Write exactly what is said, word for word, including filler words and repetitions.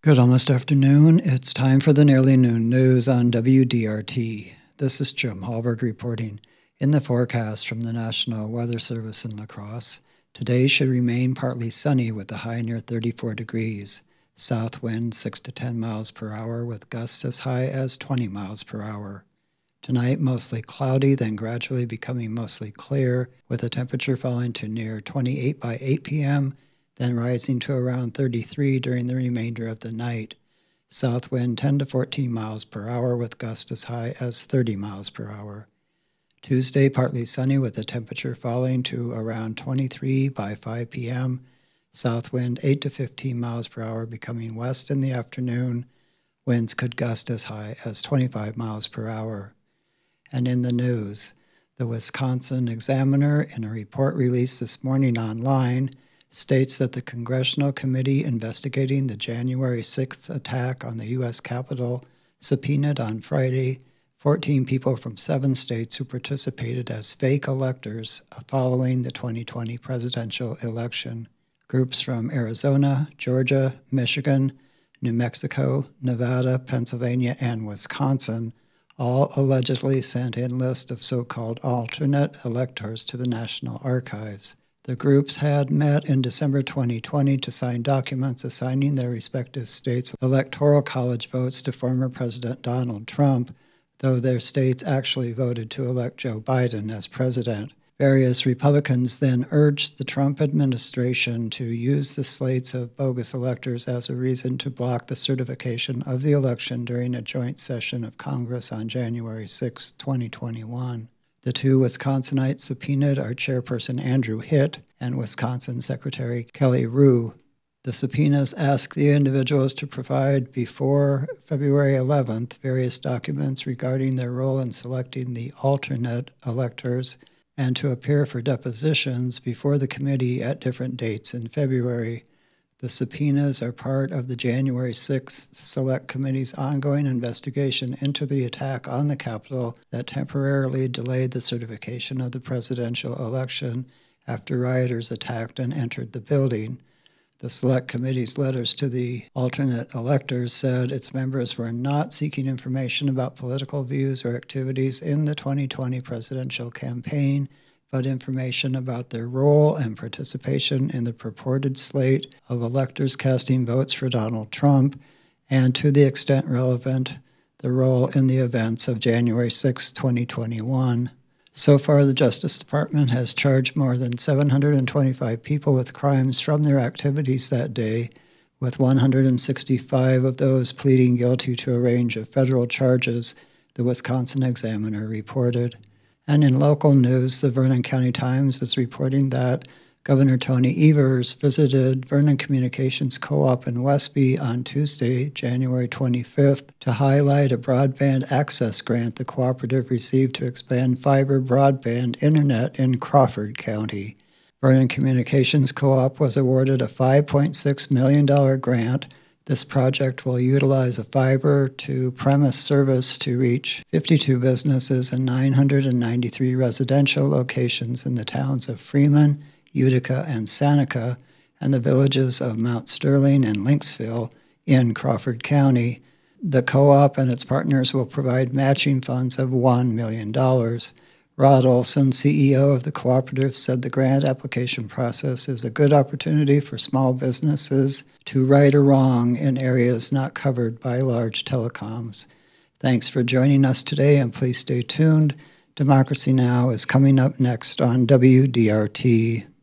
Good almost afternoon. It's time for the Nearly Noon News on W D R T. This is Jim Hallberg reporting. In the forecast from the National Weather Service in La Crosse, today should remain partly sunny with a high near thirty-four degrees. South wind six to ten miles per hour with gusts as high as twenty miles per hour. Tonight mostly cloudy, then gradually becoming mostly clear with a temperature falling to near twenty-eight by eight p.m., then rising to around thirty-three during the remainder of the night. South wind ten to fourteen miles per hour with gusts as high as thirty miles per hour. Tuesday, partly sunny with the temperature falling to around twenty-three by five p.m. South wind eight to fifteen miles per hour becoming west in the afternoon. Winds could gust as high as twenty-five miles per hour. And in the news, the Wisconsin Examiner, in a report released this morning online, states that the Congressional Committee investigating the January sixth attack on the U S Capitol subpoenaed on Friday fourteen people from seven states who participated as fake electors following the twenty twenty presidential election. Groups from Arizona, Georgia, Michigan, New Mexico, Nevada, Pennsylvania, and Wisconsin all allegedly sent in lists of so-called alternate electors to the National Archives. The groups had met in December twenty twenty to sign documents assigning their respective states' electoral college votes to former President Donald Trump, though their states actually voted to elect Joe Biden as president. Various Republicans then urged the Trump administration to use the slates of bogus electors as a reason to block the certification of the election during a joint session of Congress on January sixth, twenty twenty-one. The two Wisconsinites subpoenaed are Chairperson Andrew Hitt and Wisconsin Secretary Kelly Rue. The subpoenas ask the individuals to provide before February eleventh various documents regarding their role in selecting the alternate electors and to appear for depositions before the committee at different dates in February. The subpoenas are part of the January sixth Select Committee's ongoing investigation into the attack on the Capitol that temporarily delayed the certification of the presidential election after rioters attacked and entered the building. The Select Committee's letters to the alternate electors said its members were not seeking information about political views or activities in the twenty twenty presidential campaign, but information about their role and participation in the purported slate of electors casting votes for Donald Trump, and to the extent relevant, the role in the events of January sixth, twenty twenty-one. So far, the Justice Department has charged more than seven hundred twenty-five people with crimes from their activities that day, with one hundred sixty-five of those pleading guilty to a range of federal charges, the Wisconsin Examiner reported. And in local news, the Vernon County Times is reporting that Governor Tony Evers visited Vernon Communications Co-op in Westby on Tuesday, January twenty-fifth, to highlight a broadband access grant the cooperative received to expand fiber broadband internet in Crawford County. Vernon Communications Co-op was awarded a five point six million dollars grant. This project will utilize a fiber-to-premise service to reach fifty-two businesses and nine hundred ninety-three residential locations in the towns of Freeman, Utica, and Seneca, and the villages of Mount Sterling and Lynxville in Crawford County. The co-op and its partners will provide matching funds of one million dollars. Rod Olson, C E O of the cooperative, said the grant application process is a good opportunity for small businesses to right a wrong in areas not covered by large telecoms. Thanks for joining us today, and please stay tuned. Democracy Now! Is coming up next on W D R T.